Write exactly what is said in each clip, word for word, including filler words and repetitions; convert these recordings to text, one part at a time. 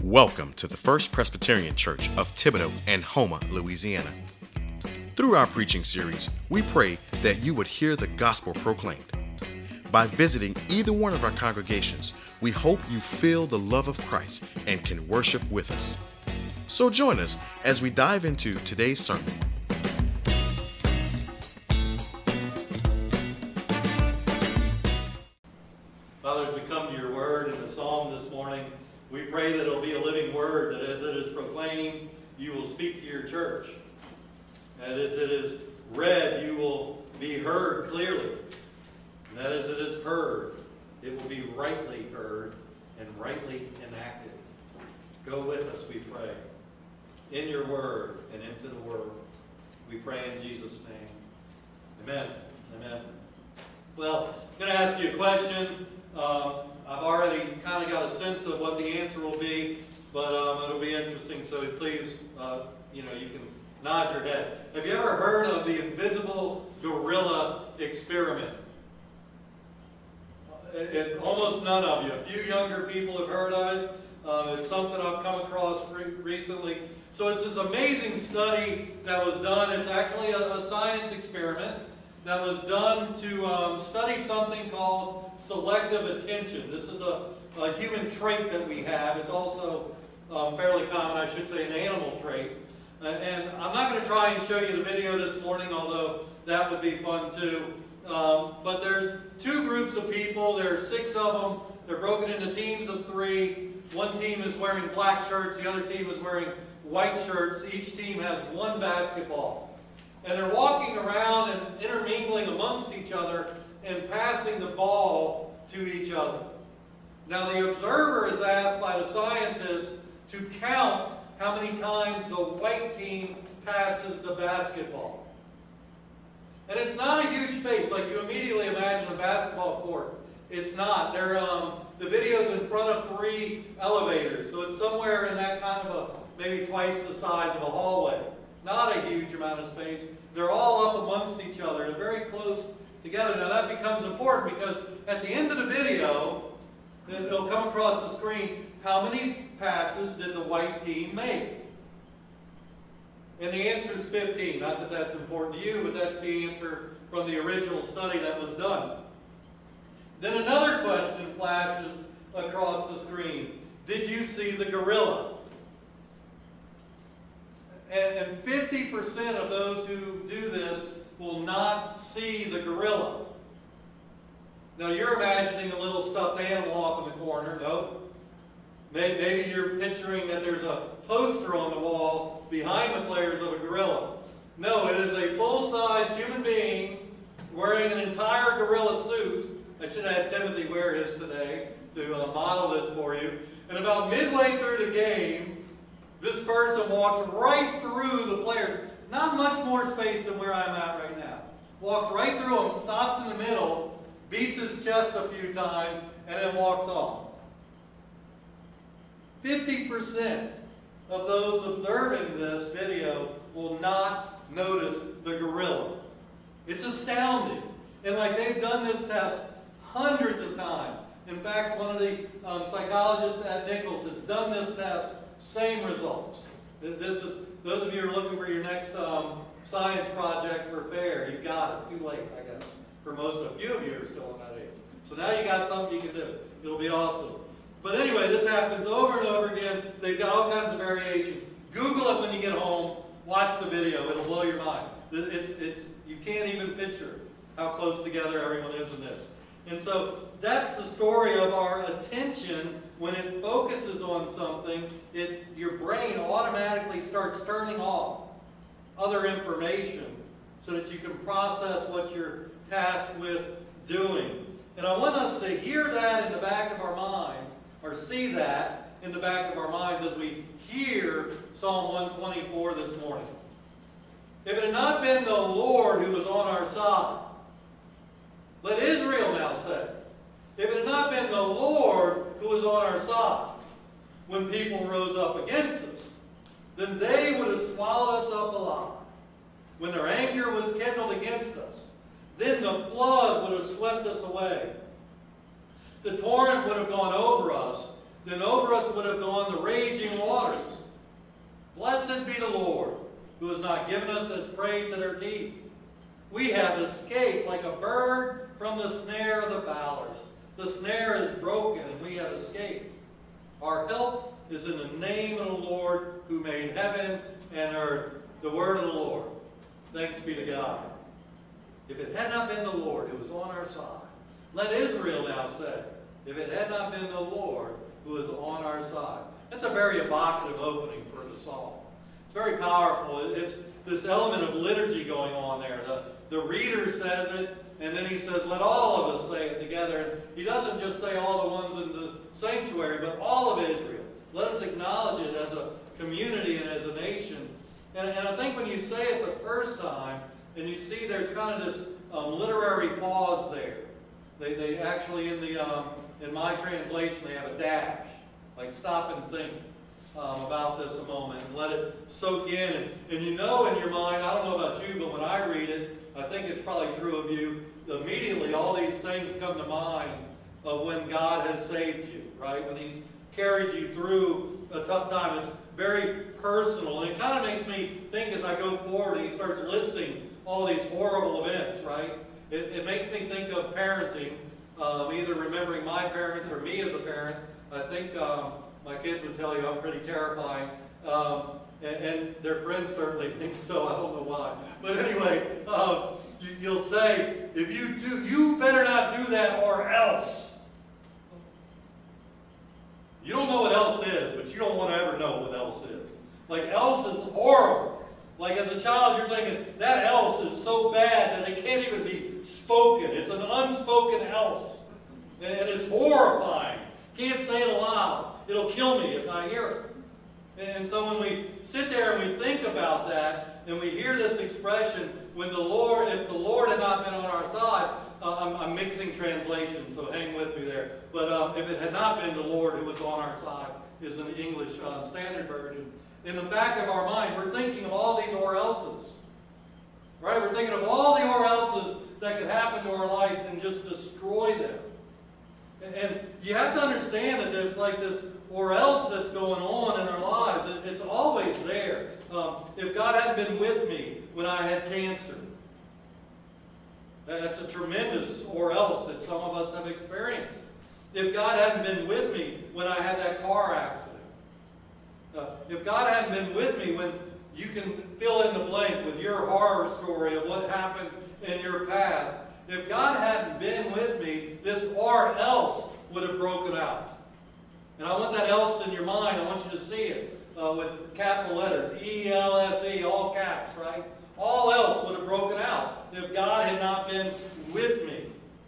Welcome to the First Presbyterian Church of Thibodaux and Houma, Louisiana. Through our preaching series, we pray that you would hear the gospel proclaimed. By visiting either one of our congregations, we hope you feel the love of Christ and can worship with us. So join us as we dive into today's sermon. Father, as we come to your word in the psalm this morning, we pray that it'll be a living word, that as it is proclaimed, you will speak to your church. And as it is read, you will be heard clearly. And that as it is heard, it will be rightly heard and rightly enacted. Go with us, we pray, in your word and into the world. We pray in Jesus' name. Amen. Amen. Well, I'm going to ask you a question. Um, I've already kind of got a sense of what the answer will be, but um, it'll be interesting, so please, uh, you know, you can nod your head. Have you ever heard of the invisible gorilla experiment? It's almost none of you. A few younger people have heard of it. Uh, it's something I've come across re recently. So it's this amazing study that was done. It's actually a, a science experiment that was done to um, study something called selective attention. This is a, a human trait that we have. It's also um, fairly common, I should say, an animal trait. Uh, and I'm not going to try and show you the video this morning, although that would be fun too. Um, but there's two groups of people. There are six of them. They're broken into teams of three. One team is wearing black shirts. The other team is wearing white shirts. Each team has one basketball. And they're walking around and intermingling amongst each other and passing the ball to each other. Now the observer is asked by the scientists to count how many times the white team passes the basketball. And it's not a huge space, like you immediately imagine a basketball court. It's not. They're, um, the video's in front of three elevators, so it's somewhere in that kind of a, maybe twice the size of a hallway. Not a huge amount of space. They're all up amongst each other. They're very close together. Now that becomes important because at the end of the video, it'll come across the screen, how many passes did the white team make? And the answer is fifteen. Not that that's important to you, but that's the answer from the original study that was done. Then another question flashes across the screen. Did you see the gorilla? And fifty percent of those who do this will not see the gorilla. Now you're imagining a little stuffed animal off in the corner. Nope. Maybe you're picturing that there's a poster on the wall behind the players of a gorilla. No, it is a full-size human being wearing an entire gorilla suit. I should have had Timothy wear his today to uh, model this for you. And about midway through the game, this person walks right through the players. Not much more space than where I'm at right now. Walks right through them, stops in the middle, beats his chest a few times, and then walks off. fifty percent of those observing this video will not notice the gorilla. It's astounding. And like they've done this test hundreds of times. In fact, one of the um, psychologists at Nichols has done this test. Same results. This is, those of you who are looking for your next um, science project for FAIR, you've got it. Too late, I guess. For most of a few of you are still in that age. So now you got something you can do. It'll be awesome. But anyway, this happens over and over again. They've got all kinds of variations. Google it when you get home. Watch the video. It'll blow your mind. It's, it's, you can't even picture how close together everyone is in this. And so that's the story of our attention. When it focuses on something, it, your brain automatically starts turning off other information so that you can process what you're tasked with doing. And I want us to hear that in the back of our minds, or see that in the back of our minds as we hear Psalm one twenty-four this morning. If it had not been the Lord who was on our side, let Israel now say, if it had not been the Lord who was on our side when people rose up against us, then they would have swallowed us up alive. When their anger was kindled against us, then the flood would have swept us away. The torrent would have gone over us, then over us would have gone the raging Blessed be the Lord, who has not given us as prey to their teeth. We have escaped like a bird from the snare of the fowlers. The snare is broken, and we have escaped. Our help is in the name of the Lord, who made heaven and earth. The word of the Lord. Thanks be to God. If it had not been the Lord who was on our side, let Israel now say, if it had not been the Lord who was on our side. That's a very evocative opening for the psalm. It's very powerful. It's this element of liturgy going on there. The, the reader says it, and then he says, let all of us say it together. And he doesn't just say all the ones in the sanctuary, but all of Israel. Let us acknowledge it as a community and as a nation. And, and I think when you say it the first time, and you see there's kind of this um, literary pause there. They, they actually, in the um, in my translation, they have a dash. Like stop and think um, about this a moment and let it soak in. And, and you know in your mind, I don't know about you, but when I read it, I think it's probably true of you, immediately all these things come to mind of when God has saved you, right? When He's carried you through a tough time. It's very personal. And it kind of makes me think as I go forward and He starts listing all these horrible events, right? It, it makes me think of parenting, um, either remembering my parents or me as a parent. I think um, my kids would tell you I'm pretty terrifying. Um, and, and their friends certainly think so. I don't know why. But anyway, um, you, you'll say, if you do, you better not do that or else. You don't know what else is, but you don't want to ever know what else is. Like, else is horrible. Like, as a child, you're thinking, that else is so bad that it can't even be spoken. It's an unspoken else. And it's horrifying. Can't say it aloud. It'll kill me if I hear it. And so when we sit there and we think about that, and we hear this expression, when the Lord, if the Lord had not been on our side, uh, I'm, I'm mixing translations, so hang with me there. But uh, if it had not been the Lord who was on our side, is an English uh, Standard Version. In the back of our mind, we're thinking of all these or else's. Right? We're thinking of all the or else's that could happen to our life and just destroy them. And, and you have to understand that there's like this or else that's going on in our lives. It, it's always there. Um, if God hadn't been with me when I had cancer, that's a tremendous or else that some of us have experienced. If God hadn't been with me when I had that car accident, Uh, if God hadn't been with me when you can fill in the blank with your horror story of what happened in your past, if God hadn't been with me, this or else would have broken out. And I want that else in your mind. I want you to see it uh, with capital letters, E L S E, all caps, right? All else would have broken out if God had not been with me.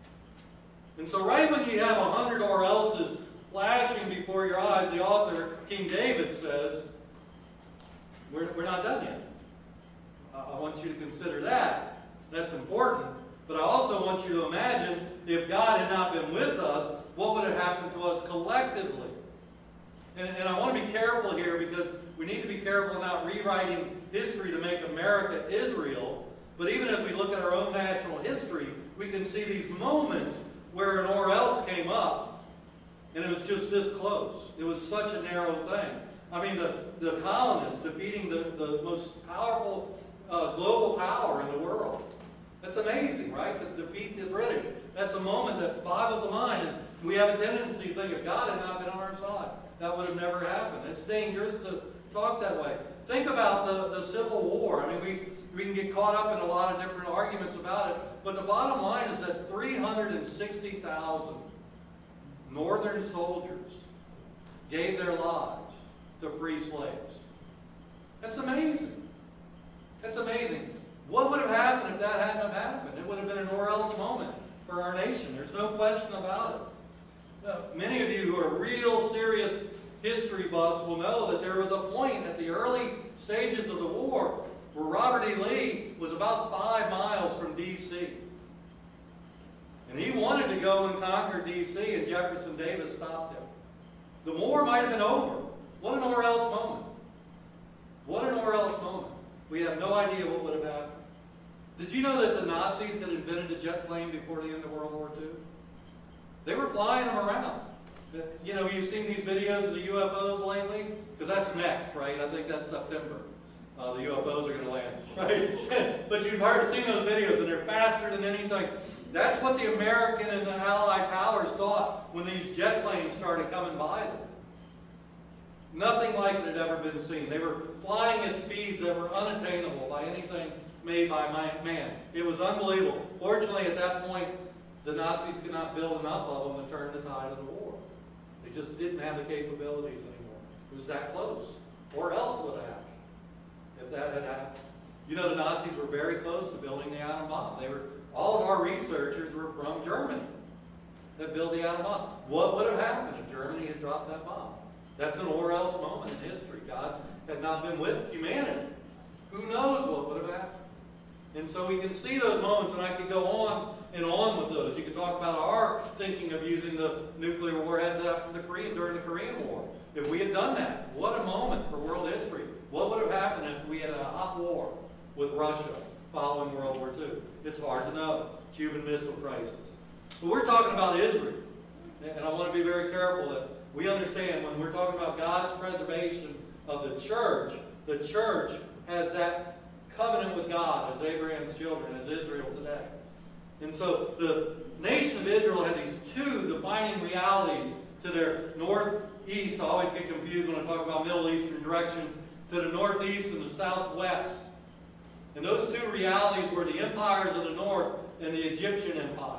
And so right when you have a hundred or else's flashing before your eyes, the author, King David, says, we're, we're not done yet. I want you to consider that. That's important. But I also want you to imagine if God had not been with us, what would have happened to us collectively? And, and I want to be careful here because we need to be careful not rewriting history to make America Israel. But even as we look at our own national history, we can see these moments where an or else came up. And it was just this close. It was such a narrow thing. I mean, the, the colonists defeating the, the most powerful uh, global power in the world. That's amazing, right? To defeat the British. That's a moment that boggles the mind. And we have a tendency to think if God had not been on our side, that would have never happened. It's dangerous to talk that way. Think about the, the Civil War. I mean, we, we can get caught up in a lot of different arguments about it. But the bottom line is that three hundred sixty thousand Northern soldiers gave their lives to free slaves. That's amazing. That's amazing. What would have happened if that hadn't have happened? It would have been an or else moment for our nation. There's no question about it. Now, many of you who are real serious history buffs will know that there was a point at the early stages of the war where Robert E. Lee was about five miles from D C And he wanted to go and conquer D C and Jefferson Davis stopped him. The war might have been over. What an or else moment. What an or else moment. We have no idea what would have happened. Did you know that the Nazis had invented a jet plane before the end of World War Two? They were flying them around. You know, you've seen these videos of the U F Os lately? Because that's next, right? I think that's September. uh, the U F Os are going to land, right? But you've heard, seen those videos, and they're faster than anything. That's what the American and the Allied powers thought when these jet planes started coming by them. Nothing like it had ever been seen. They were flying at speeds that were unattainable by anything made by man. It was unbelievable. Fortunately, at that point, the Nazis could not build enough of them to turn the tide of the war. They just didn't have the capabilities anymore. It was that close. Or else would have happened if that had happened. You know, the Nazis were very close to building the atom bomb. They were, all of our researchers were from Germany that built the atom bomb. What would have happened if Germany had dropped that bomb? That's an or else moment in history. God had not been with humanity. Who knows what would have happened? And so we can see those moments, and I could go on and on with those. You could talk about our thinking of using the nuclear warheads after the Korean, during the Korean War. If we had done that, what a moment for world history. What would have happened if we had a hot war with Russia following World War Two? It's hard to know. Cuban Missile Crisis. But we're talking about Israel. And I want to be very careful that we understand when we're talking about God's preservation of the church, the church has that covenant with God as Abraham's children, as Israel today. And so the nation of Israel had these two defining realities to their northeast. I always get confused when I talk about Middle Eastern directions. To the northeast and the southwest. And those two realities were the empires of the north and the Egyptian empire.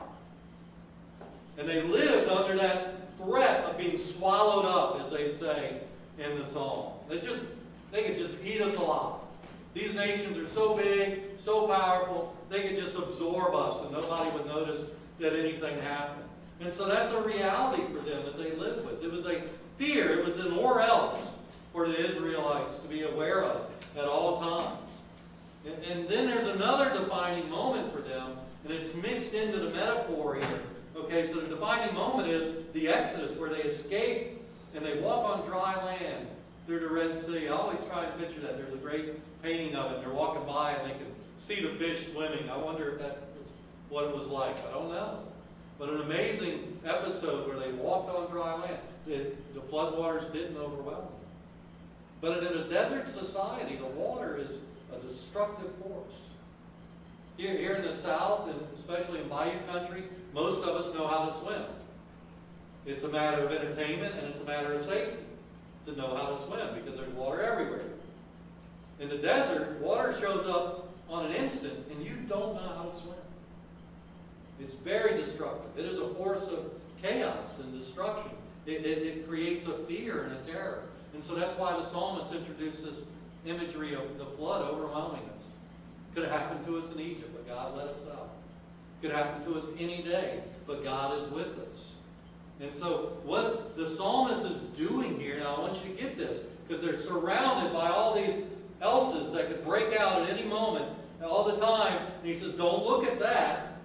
And they lived under that threat of being swallowed up, as they say in the Psalm. They just, they could just eat us alive. These nations are so big, so powerful, they could just absorb us and nobody would notice that anything happened. And so that's a reality for them that they lived with. It was a fear, it was an or else for the Israelites to be aware of at all times. And, and then there's another defining moment for them, and it's mixed into the metaphor here. Okay, so the defining moment is the Exodus, where they escape and they walk on dry land through the Red Sea. I always try and picture that. There's a great painting of it, and they're walking by and they can see the fish swimming. I wonder if that was what it was like. I don't know. But an amazing episode where they walked on dry land. The, the floodwaters didn't overwhelm them. But in a desert society, the water is a destructive force. Here, here in the South, and especially in Bayou country, most of us know how to swim. It's a matter of entertainment and it's a matter of safety to know how to swim because there's water everywhere. In the desert, water shows up on an instant and you don't know how to swim. It's very destructive. It is a force of chaos and destruction. It, it, it creates a fear and a terror. And so that's why the psalmist introduced this imagery of the flood overwhelming us. Could have happened to us in Egypt, but God let us out. Could happen to us any day, but God is with us. And so what the psalmist is doing here, now I want you to get this, because they're surrounded by all these else's that could break out at any moment, all the time. And he says, don't look at that.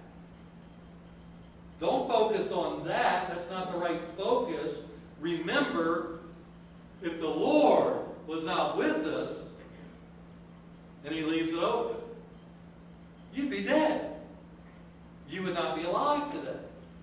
Don't focus on that. That's not the right focus. Remember, if the Lord was not with us, and he leaves it open, you'd be dead. You would not be alive today.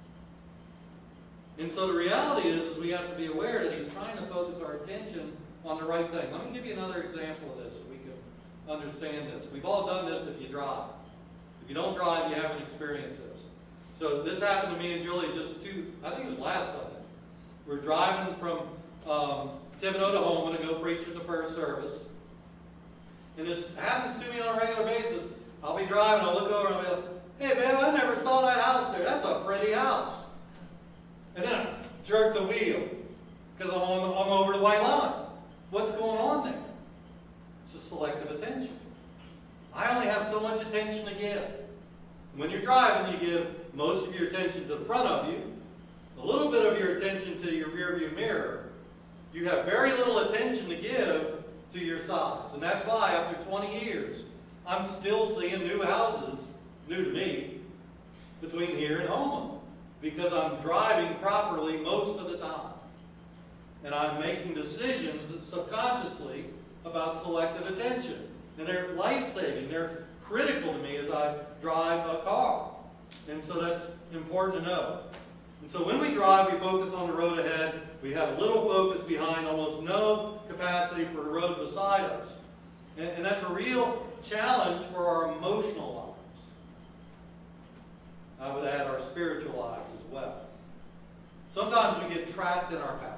And so the reality is, is we have to be aware that he's trying to focus our attention on the right thing. Let me give you another example of this so we can understand this. We've all done this if you drive. If you don't drive, you haven't experienced this. So this happened to me and Julie just two, I think it was last Sunday. We're driving from um, Thibodeau to home to go preach at the first service. And this happens to me on a regular basis. I'll be driving, I'll look over and I'll be like, hey man, I never saw that house there. That's a pretty house. And then I jerk the wheel because I'm, on, I'm over the white line. What's going on there? It's just selective attention. I only have so much attention to give. When you're driving, you give most of your attention to the front of you, a little bit of your attention to your rear view mirror. You have very little attention to give to your sides. And that's why after twenty years, I'm still seeing new houses, new to me, between here and home. Because I'm driving properly most of the time. And I'm making decisions subconsciously about selective attention. And they're life-saving. They're critical to me as I drive a car. And so that's important to know. And so when we drive, we focus on the road ahead. We have little focus behind, almost no capacity for the road beside us. And, and that's a real challenge for our emotional lives. I would add our spiritual lives as well. Sometimes we get trapped in our past.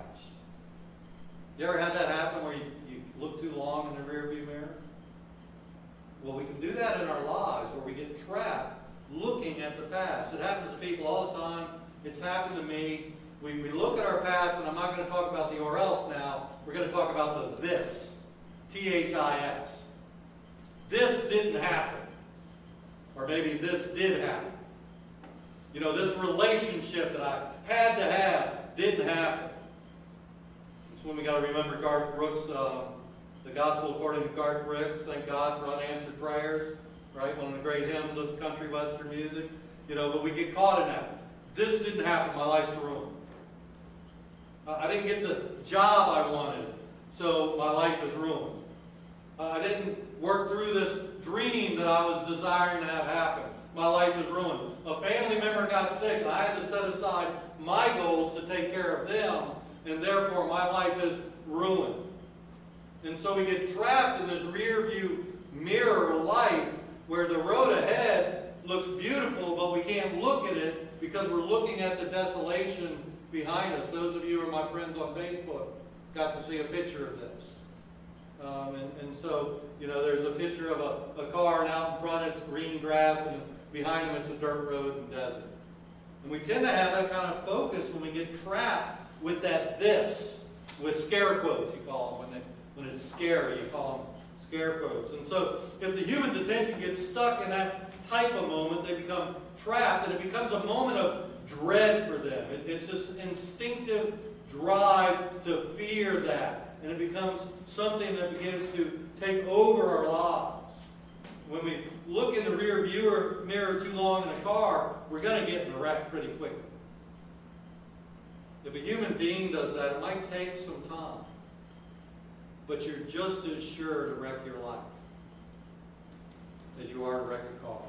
You ever had that happen where you, you look too long in the rearview mirror? Well, we can do that in our lives where we get trapped looking at the past. It happens to people all the time. It's happened to me. We, we look at our past, and I'm not going to talk about the or else now. We're going to talk about the this. T H I S. This didn't happen. Or maybe this did happen. You know, this relationship that I had to have didn't happen. It's when we got to remember Garth Brooks, um, the Gospel according to Garth Brooks. Thank God for unanswered prayers. Right? One of the great hymns of country western music. You know, but we get caught in that. This didn't happen. My life's ruined. Uh, I didn't get the job I wanted, so my life is ruined. Uh, I didn't work through this dream that I was desiring to have happen. My life is ruined. A family member got sick, and I had to set aside my goals to take care of them, and therefore my life is ruined. And so we get trapped in this rear view mirror life where the road ahead looks beautiful, but we can't look at it because we're looking at the desolation behind us. Those of you who are my friends on Facebook got to see a picture of this. Um, and, and so, you know, there's a picture of a, a car, and out in front it's green grass, and behind them it's a dirt road and desert. And we tend to have that kind of focus when we get trapped with that this, with scare quotes, you call them. When, they, when it's scary, you call them scare quotes. And so if the human's attention gets stuck in that type of moment, they become trapped, and it becomes a moment of dread for them. It, it's this instinctive drive to fear that. And it becomes something that begins to take over our lives. When we look in the rear view mirror too long in a car, we're going to get in a wreck pretty quickly. If a human being does that, it might take some time. But you're just as sure to wreck your life as you are to wreck a car.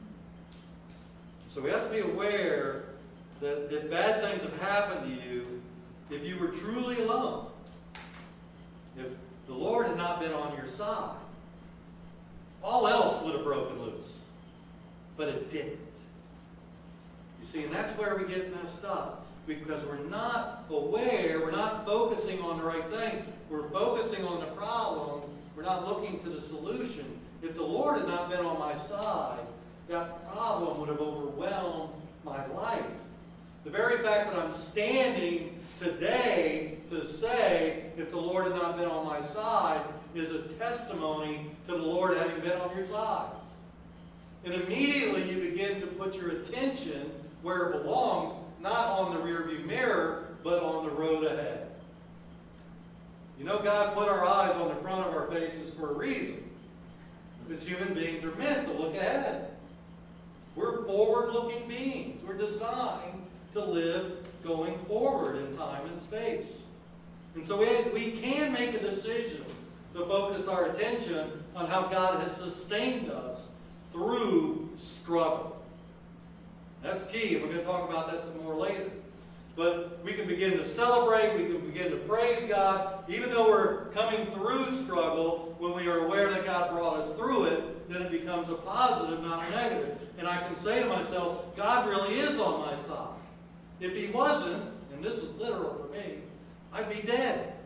So we have to be aware that if bad things have happened to you, if you were truly alone, if the Lord had not been on your side, all else would have broken loose. But it didn't. You see, and that's where we get messed up. Because we're not aware, we're not focusing on the right thing. We're focusing on the problem. We're not looking to the solution. If the Lord had not been on my side, that problem would have overwhelmed my life. The very fact that I'm standing today to say, if the Lord had not been on my side, is a testimony to the Lord having been on your side. And immediately you begin to put your attention where it belongs, not on the rearview mirror, but on the road ahead. You know, God put our eyes on the front of our faces for a reason. Because human beings are meant to look ahead. We're forward-looking beings. We're designed to live going forward in time and space. And so we, we can make a decision to focus our attention on how God has sustained us through struggle. That's key. We're going to talk about that some more later. But we can begin to celebrate, we can begin to praise God, even though we're coming through struggle. When we are aware that God brought us through it, then it becomes a positive, not a negative. And I can say to myself, God really is on my side. If He wasn't, and this is literal for me, I'd be dead.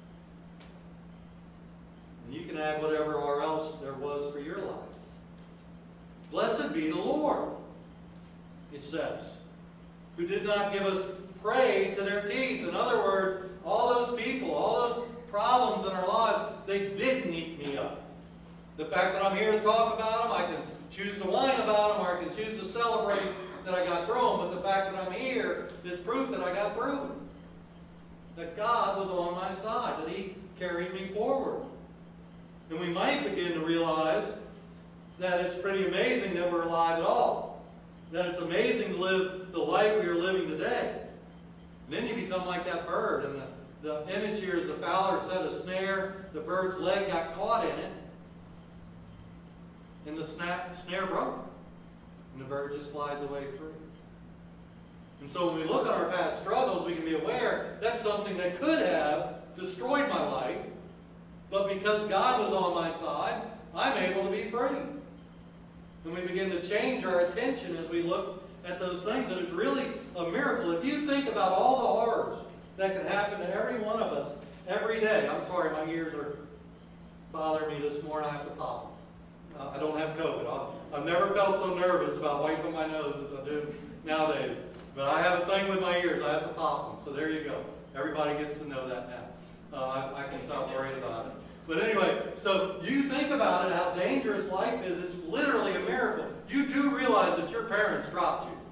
And you can add whatever or else there was for your life. Blessed be the Lord, it says, who did not give us prey to their teeth. In other words, all those people, all those problems in our lives, they didn't eat me up. The fact that I'm here to talk about them, I can choose to whine about them, or I can choose to celebrate that I got through them, but the fact that I'm here is proof that I got through them. That God was on my side, that He carried me forward. And we might begin to realize that it's pretty amazing that we're alive at all. That it's amazing to live the life we are living today. And then you become like that bird. And the, the image here is the fowler set a snare. The bird's leg got caught in it. And the snap, snare broke. And the bird just flies away free. And so when we look at our past struggles, we can be aware that's something that could have destroyed my life. But because God was on my side, I'm able to be free. And we begin to change our attention as we look at those things. And it's really a miracle. If you think about all the horrors that can happen to every one of us every day. I'm sorry, my ears are bothering me this morning. I have to pop them. Uh, I don't have COVID. I've, I've never felt so nervous about wiping my nose as I do nowadays. But I have a thing with my ears. I have to pop them. So there you go. Everybody gets to know that now. Uh, I, I can stop worrying about it. But anyway, so you think about it, how dangerous life is. It's literally a miracle. You do realize that your parents dropped you.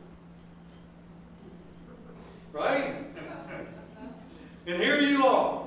Right? And here you are.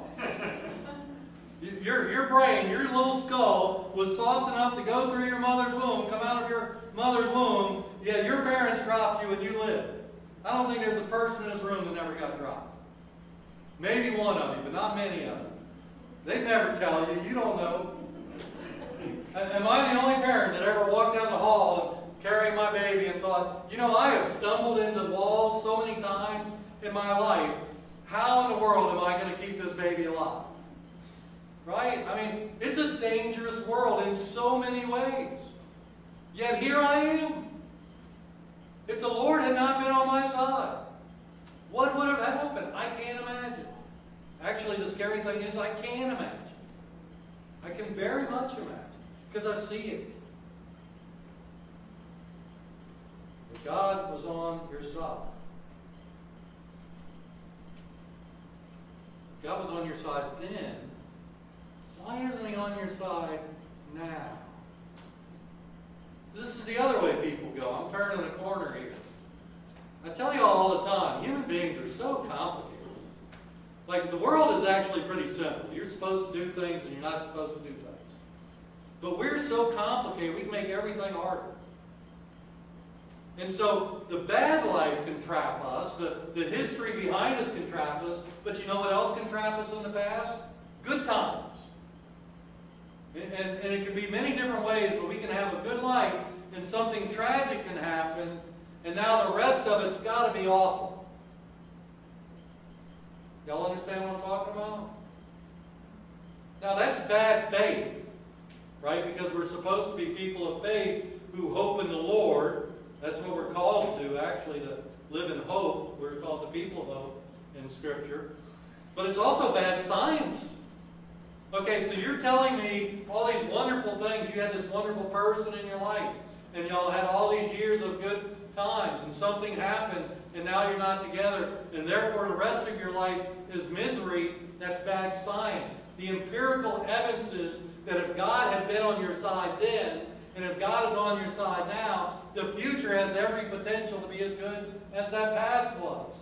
Your, your brain, your little skull was soft enough to go through your mother's womb, come out of your mother's womb, yet your parents dropped you and you lived. I don't think there's a person in this room that never got dropped. Maybe one of you, but not many of them. They never tell you. You don't know. Am I the only parent that ever walked down the hall and carried my baby and thought, you know, I have stumbled into walls so many times in my life. How in the world am I going to keep this baby alive? Right? I mean, it's a dangerous world in so many ways. Yet here I am. If the Lord had not been on my side, what would have happened? I can't imagine. Actually, the scary thing is I can imagine. I can very much imagine because I see it. But God was on your side. God was on your side then. Why isn't He on your side now? This is the other way people go. I'm turning a corner here. I tell you all the time, human beings are so complicated. Like, the world is actually pretty simple. You're supposed to do things and you're not supposed to do things. But we're so complicated, we can make everything harder. And so, the bad life can trap us, the, the history behind us can trap us, but you know what else can trap us in the past? Good times. And, and, and it can be many different ways, but we can have a good life, and something tragic can happen, and now the rest of it's got to be awful. Y'all understand what I'm talking about? Now that's bad faith, right? Because we're supposed to be people of faith who hope in the Lord. That's what we're called to, actually, to live in hope. We're called the people of hope in Scripture. But it's also bad science. Okay, so you're telling me all these wonderful things. You had this wonderful person in your life, and y'all had all these years of good times, and something happened, and now you're not together, and therefore the rest of your life is misery. That's bad science. The empirical evidence is that if God had been on your side then, and if God is on your side now, the future has every potential to be as good as that past was.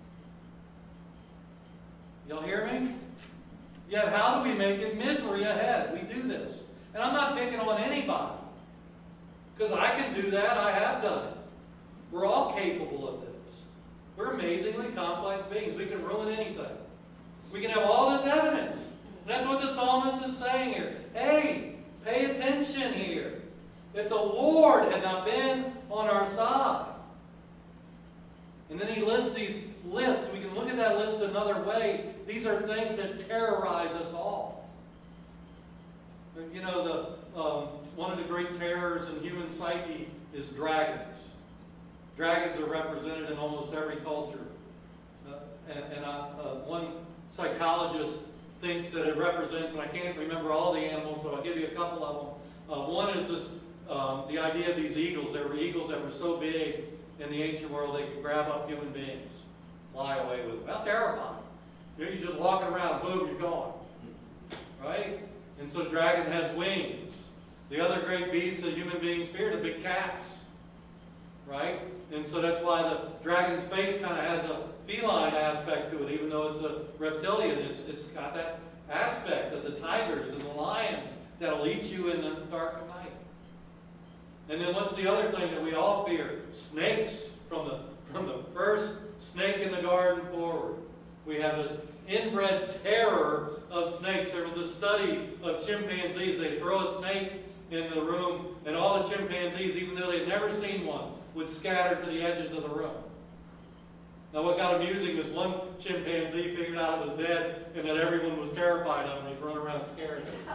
Y'all hear me? Yet how do we make it misery ahead? We do this. And I'm not picking on anybody. Because I can do that. I have done it. We're all capable of this. We're amazingly complex beings. We can ruin anything. We can have all this evidence. And that's what the psalmist is saying here. Hey, pay attention here. If the Lord had not been on our side. And then he lists these lists. We can look at that list another way. These are things that terrorize us all. You know, the um, one of the great terrors in human psyche is dragons. Dragons are represented in almost every culture. Uh, and and I, uh, one psychologist thinks that it represents, and I can't remember all the animals, but I'll give you a couple of them. Uh, one is this, um, the idea of these eagles. There were eagles that were so big in the ancient world they could grab up human beings, fly away with them. That's terrifying. You're just walking around, boom, you're gone. Right? And so the dragon has wings. The other great beast that human beings fear, the big cats. Right? And so that's why the dragon's face kind of has a feline aspect to it, even though it's a reptilian. It's, it's got that aspect of the tigers and the lions that'll eat you in the dark of night. And then what's the other thing that we all fear? Snakes, from the, from the first snake in the garden forward. We have this inbred terror of snakes. There was a study of chimpanzees. They throw a snake in the room, and all the chimpanzees, even though they'd never seen one, would scatter to the edges of the room. Now what got amusing is one chimpanzee figured out it was dead and that everyone was terrified of him. He'd run around scaring them.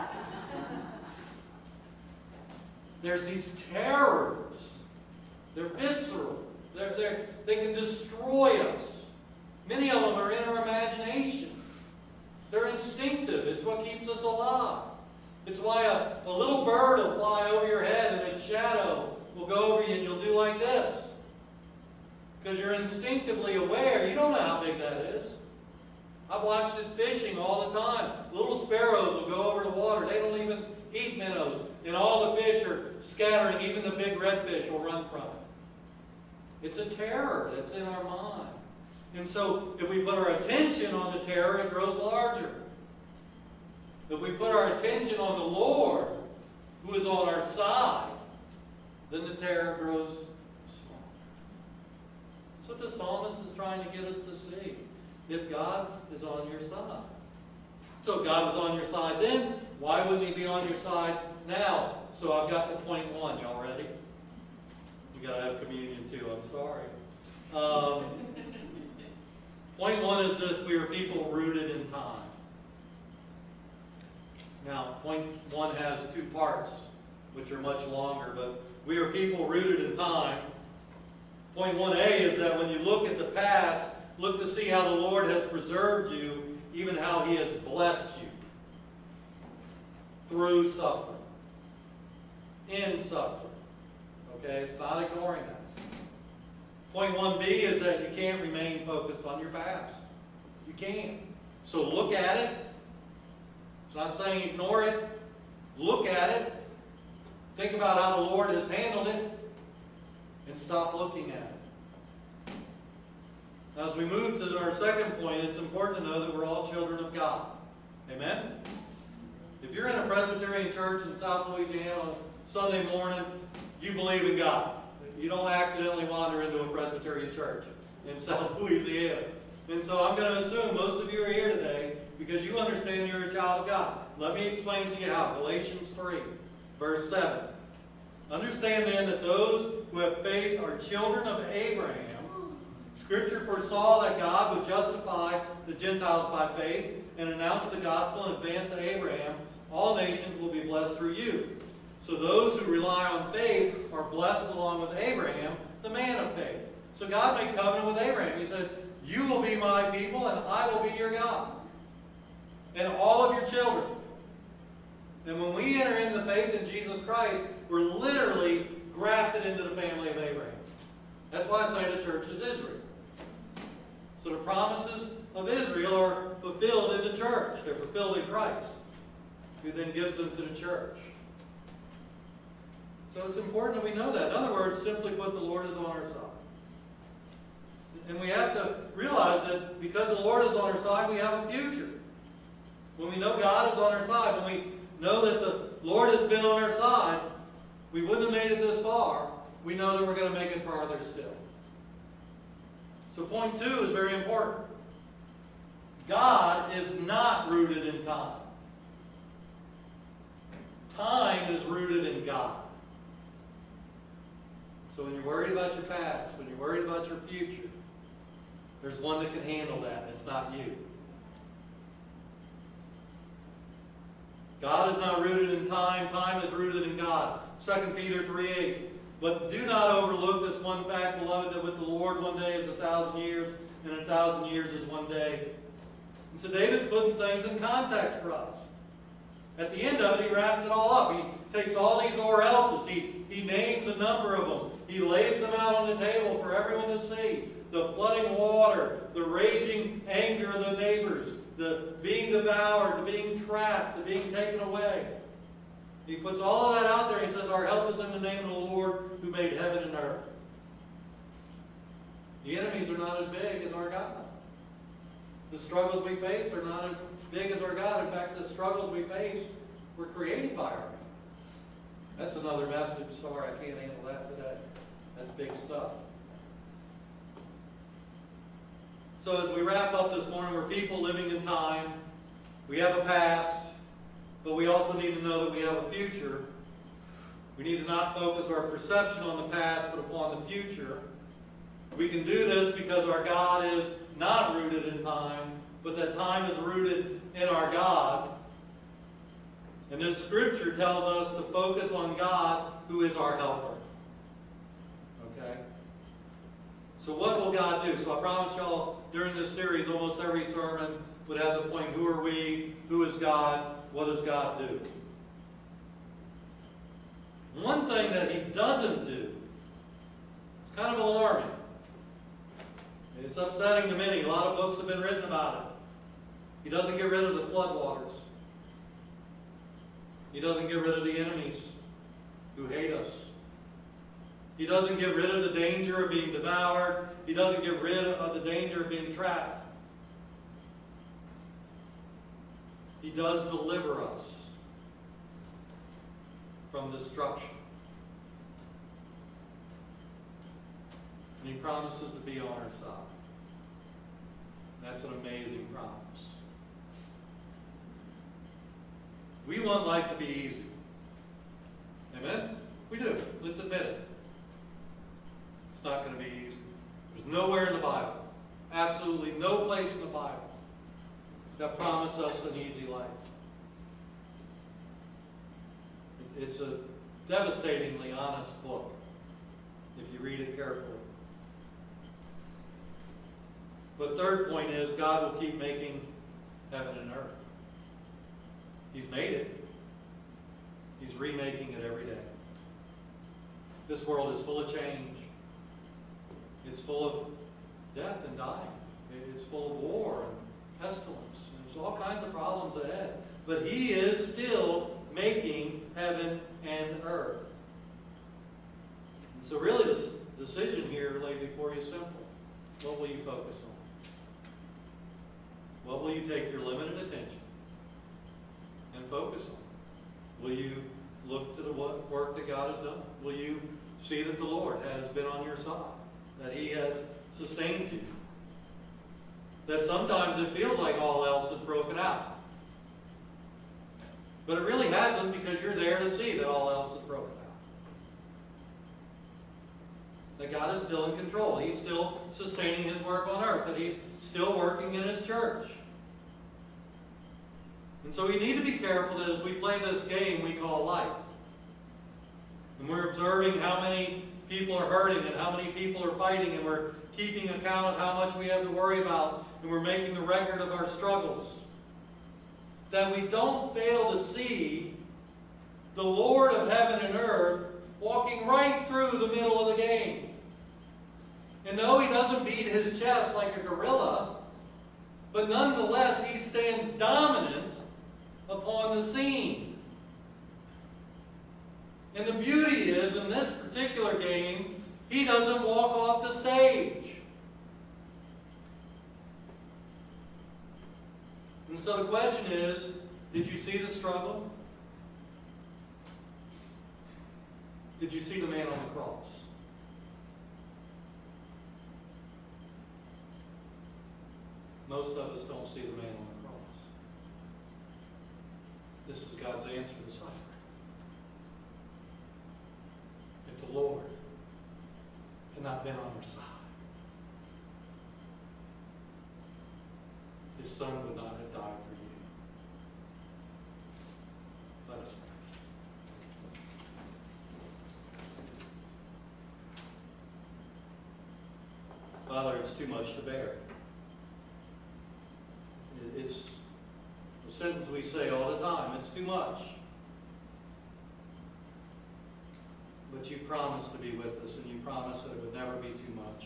There's these terrors. They're visceral. They're, they're, they can destroy us. Many of them are in our imagination. They're instinctive. It's what keeps us alive. It's why a, a little bird will fly over your head and its shadow will go over you and you'll do like this. Because you're instinctively aware. You don't know how big that is. I've watched it fishing all the time. Little sparrows will go over the water. They don't even eat minnows. And all the fish are scattering. Even the big redfish will run from it. It's a terror that's in our mind. And so if we put our attention on the terror, it grows larger. If we put our attention on the Lord, who is on our side, then the terror grows small. That's what the psalmist is trying to get us to see. If God is on your side. So if God was on your side then, why wouldn't he be on your side now? So I've got to point one. Y'all ready? You got to have communion too. I'm sorry. Um, point one is this. We are people rooted in time. Now, point one has two parts, which are much longer, but we are people rooted in time. Point one A is that when you look at the past, look to see how the Lord has preserved you, even how he has blessed you through suffering, in suffering. Okay, it's not ignoring that. Point one B is that you can't remain focused on your past. You can't. So look at it. It's not saying ignore it. Look at it. Think about how the Lord has handled it. And stop looking at it. Now, as we move to our second point, it's important to know that we're all children of God. Amen? If you're in a Presbyterian church in South Louisiana on Sunday morning, you believe in God. You don't accidentally wander into a Presbyterian church in South Louisiana. And so I'm going to assume most of you are here today because you understand you're a child of God. Let me explain to you how. Galatians three, verse seven. Understand then that those who have faith are children of Abraham. Scripture foresaw that God would justify the Gentiles by faith and announce the gospel in advance to Abraham. All nations will be blessed through you. So those who rely on faith are blessed along with Abraham, the man of faith. So God made covenant with Abraham. He said, you will be my people and I will be your God. And all of your children. And when we enter into faith in Jesus Christ, we're literally grafted into the family of Abraham. That's why I say the church is Israel. So the promises of Israel are fulfilled in the church. They're fulfilled in Christ, who then gives them to the church. So it's important that we know that. In other words, simply put, the Lord is on our side. And we have to realize that because the Lord is on our side, we have a future. When we know God is on our side, when we know that the Lord has been on our side, we wouldn't have made it this far. We know that we're going to make it farther still. So point two is very important. God is not rooted in time. Time is rooted in God. So when you're worried about your past, when you're worried about your future, there's one that can handle that, and it's not you. God is not rooted in time. Time is rooted in God. Second Peter three eight. But do not overlook this one fact, beloved, that with the Lord one day is a thousand years, and a thousand years is one day. And so David's putting things in context for us. At the end of it, he wraps it all up. He takes all these or else's. He, he names a number of them. He lays them out on the table for everyone to see. The flooding water, the raging anger of the neighbors, the being devoured, the being trapped, the being taken away. He puts all of that out there and he says, our help is in the name of the Lord who made heaven and earth. The enemies are not as big as our God. The struggles we face are not as big as our God. In fact, the struggles we face were created by our God. That's another message. Sorry, I can't handle that today. That's big stuff. So as we wrap up this morning, we're people living in time. We have a past, but we also need to know that we have a future. We need to not focus our perception on the past, but upon the future. We can do this because our God is not rooted in time, but that time is rooted in our God. And this scripture tells us to focus on God, who is our helper. Okay? So what will God do? So I promise y'all, during this series, almost every sermon would have the point, who are we? Who is God? What does God do? One thing that he doesn't do, it's kind of alarming. It's upsetting to many. A lot of books have been written about it. He doesn't get rid of the floodwaters. He doesn't get rid of the enemies who hate us. He doesn't get rid of the danger of being devoured. He doesn't get rid of the danger of being trapped. He does deliver us from destruction. And he promises to be on our side. That's an amazing promise. We want life to be easy. Amen? We do. Let's admit it. It's not going to be easy. There's nowhere in the Bible, absolutely no place in the Bible, that promises us an easy life. It's a devastatingly honest book if you read it carefully. But third point is, God will keep making heaven and earth. He's made it. He's remaking it every day. This world is full of change. It's full of death and dying. It's full of war and pestilence. There's all kinds of problems ahead. But he is still making heaven and earth. And so really this decision here laid before you is simple. What will you focus on? What will you take your limited attention and focus on? Will you look to the work that God has done? Will you see that the Lord has been on your side? That he has sustained you? That sometimes it feels like all else is broken out. But it really hasn't, because you're there to see that all else is broken out. That God is still in control. He's still sustaining his work on earth. That he's still working in his church. And so we need to be careful that as we play this game we call life, and we're observing how many people are hurting and how many people are fighting, and we're keeping account of how much we have to worry about, and we're making the record of our struggles, that we don't fail to see the Lord of heaven and earth walking right through the middle of the game. And though he doesn't beat his chest like a gorilla, but nonetheless he stands dominant upon the scene. And the beauty is, in this particular game, he doesn't walk off the stage. And so the question is, did you see the struggle? Did you see the man on the cross? Most of us don't see the man on the cross. This is God's answer to suffering. If the Lord had not been on our side, his Son would not have died for you. Let us pray. Father, it's too much to bear. It's a sentence we say all the time. It's too much. But you promised to be with us, and you promised that it would never be too much.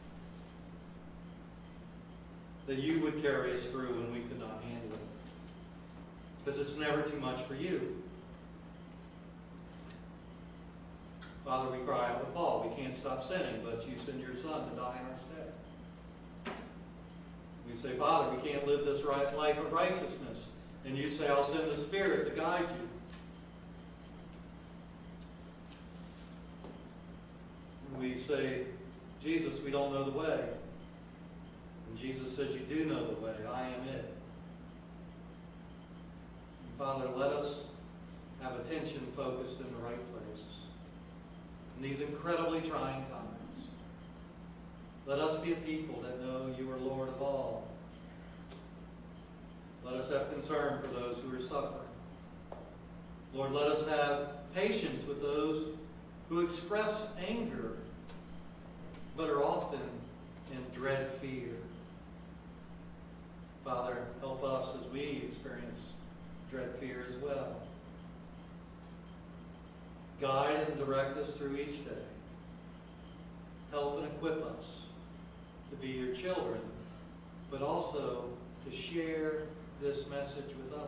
That you would carry us through when we could not handle it. Because it's never too much for you. Father, we cry out with Paul, we can't stop sinning, but you send your Son to die in our stead. We say, Father, we can't live this right life of righteousness. And you say, I'll send the Spirit to guide you. And we say, Jesus, we don't know the way. And Jesus says, you do know the way. I am it. And Father, let us have attention focused in the right place in these incredibly trying times. Let us be a people that know you are Lord of all. Let us have concern for those who are suffering. Lord, let us have patience with those who express anger, but are often in dread fear. Father, help us as we experience dread fear as well. Guide and direct us through each day. Help and equip us to be your children, but also to share this message with others.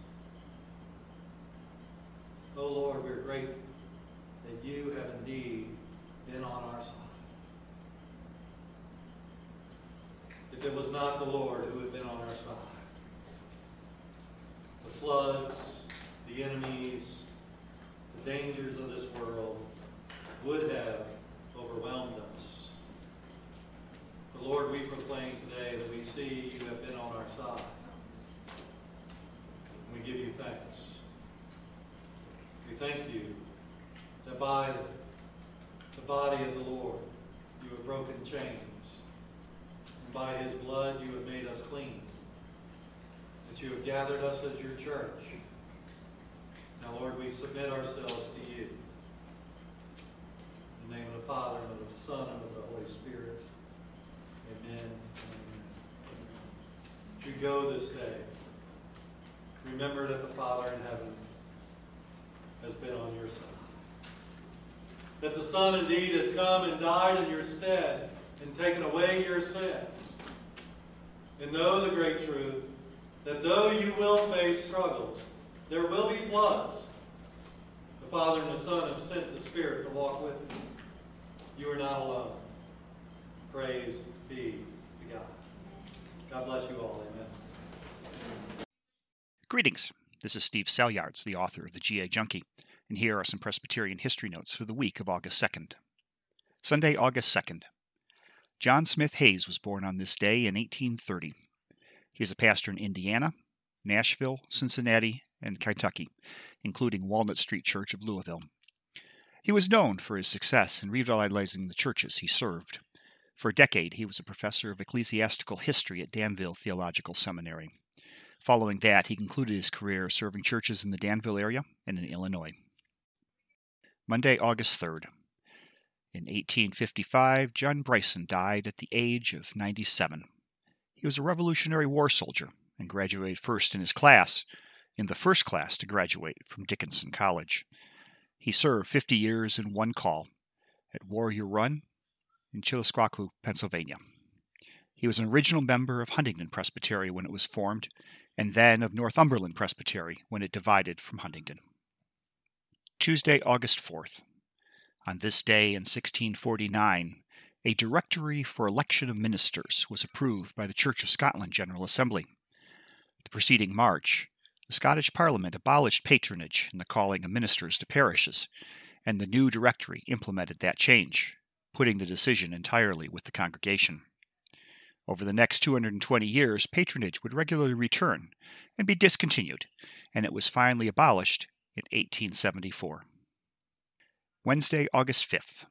Oh Lord, we're grateful that you have indeed been on our side. If it was not the Lord who had been on our side, the floods, the enemies, the dangers of this world would have overwhelmed us. But Lord, we proclaim today that we see you have been on our side. And we give you thanks. We thank you that by the body of the Lord you have broken chains. And by his blood you have made us clean. That you have gathered us as your church. Now, Lord, we submit ourselves to you. In the name of the Father, and of the Son, and of the Holy Spirit. Amen. Amen. As you go this day, remember that the Father in heaven has been on your side. That the Son indeed has come and died in your stead and taken away your sins. And know the great truth that though you will face struggles, there will be floods. The Father and the Son have sent the Spirit to walk with you. You are not alone. Praise be to God. God bless you all. Amen. Greetings. This is Steve Salyards, the author of the G A Junkie, and here are some Presbyterian history notes for the week of August second. Sunday, August second. John Smith Hayes was born on this day in eighteen thirty. He is a pastor in Indiana, Nashville, Cincinnati, and Kentucky, including Walnut Street Church of Louisville. He was known for his success in revitalizing the churches he served. For a decade, he was a professor of ecclesiastical history at Danville Theological Seminary. Following that, he concluded his career serving churches in the Danville area and in Illinois. Monday, August third. In eighteen fifty-five, John Bryson died at the age of ninety-seven. He was a Revolutionary War soldier and graduated first in his class, in the first class to graduate from Dickinson College. He served fifty years in one call at Warrior Run in Chillisquaque, Pennsylvania. He was an original member of Huntingdon Presbytery when it was formed, and then of Northumberland Presbytery when it divided from Huntingdon. Tuesday, August fourth. On this day in sixteen forty-nine, a Directory for Election of Ministers was approved by the Church of Scotland General Assembly. The preceding March, the Scottish Parliament abolished patronage in the calling of ministers to parishes, and the new directory implemented that change, putting the decision entirely with the congregation. Over the next two hundred twenty years, patronage would regularly return and be discontinued, and it was finally abolished in eighteen seventy-four. Wednesday, August fifth.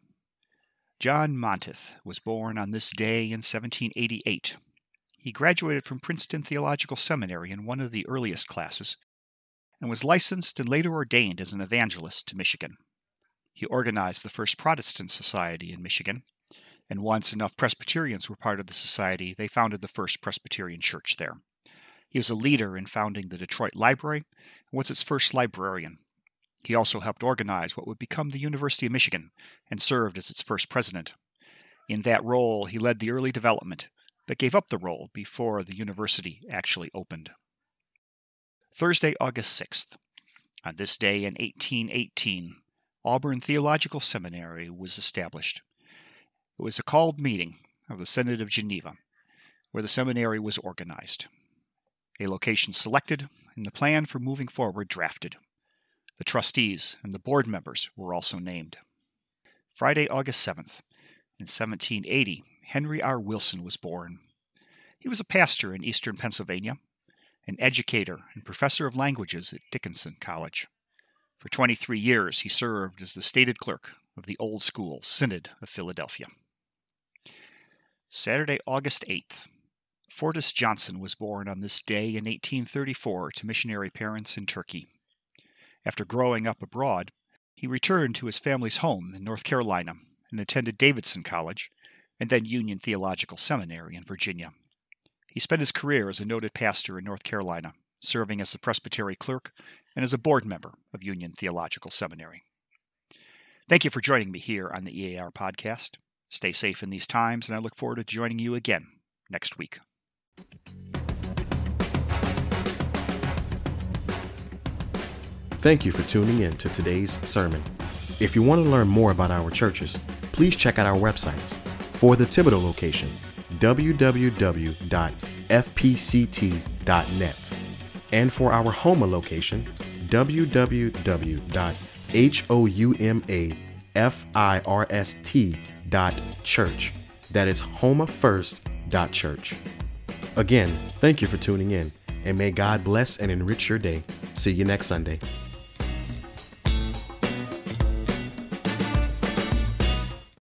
John Monteith was born on this day in seventeen eighty-eight. He graduated from Princeton Theological Seminary in one of the earliest classes, and was licensed and later ordained as an evangelist to Michigan. He organized the first Protestant society in Michigan, and once enough Presbyterians were part of the society, they founded the first Presbyterian church there. He was a leader in founding the Detroit Library and was its first librarian. He also helped organize what would become the University of Michigan and served as its first president. In that role, he led the early development, but gave up the role before the university actually opened. Thursday, August sixth. On this day in eighteen eighteen, Auburn Theological Seminary was established. It was a called meeting of the Synod of Geneva, where the seminary was organized. A location selected, and the plan for moving forward drafted. The trustees and the board members were also named. Friday, August seventh. In seventeen eighty, Henry R. Wilson was born. He was a pastor in eastern Pennsylvania, an educator and professor of languages at Dickinson College. For twenty-three years, he served as the stated clerk of the Old School Synod of Philadelphia. Saturday, August eighth. Fortis Johnson was born on this day in eighteen thirty-four to missionary parents in Turkey. After growing up abroad, he returned to his family's home in North Carolina and attended Davidson College and then Union Theological Seminary in Virginia. He spent his career as a noted pastor in North Carolina, serving as the presbytery clerk and as a board member of Union Theological Seminary. Thank you for joining me here on the E A R podcast. Stay safe in these times, and I look forward to joining you again next week. Thank you for tuning in to today's sermon. If you want to learn more about our churches, please check out our websites. For the Thibodaux location, w w w dot f p c t dot net. And for our Houma location, w w w dot houmafirst dot church. That is houma first dot church. Again, thank you for tuning in, and may God bless and enrich your day. See you next Sunday.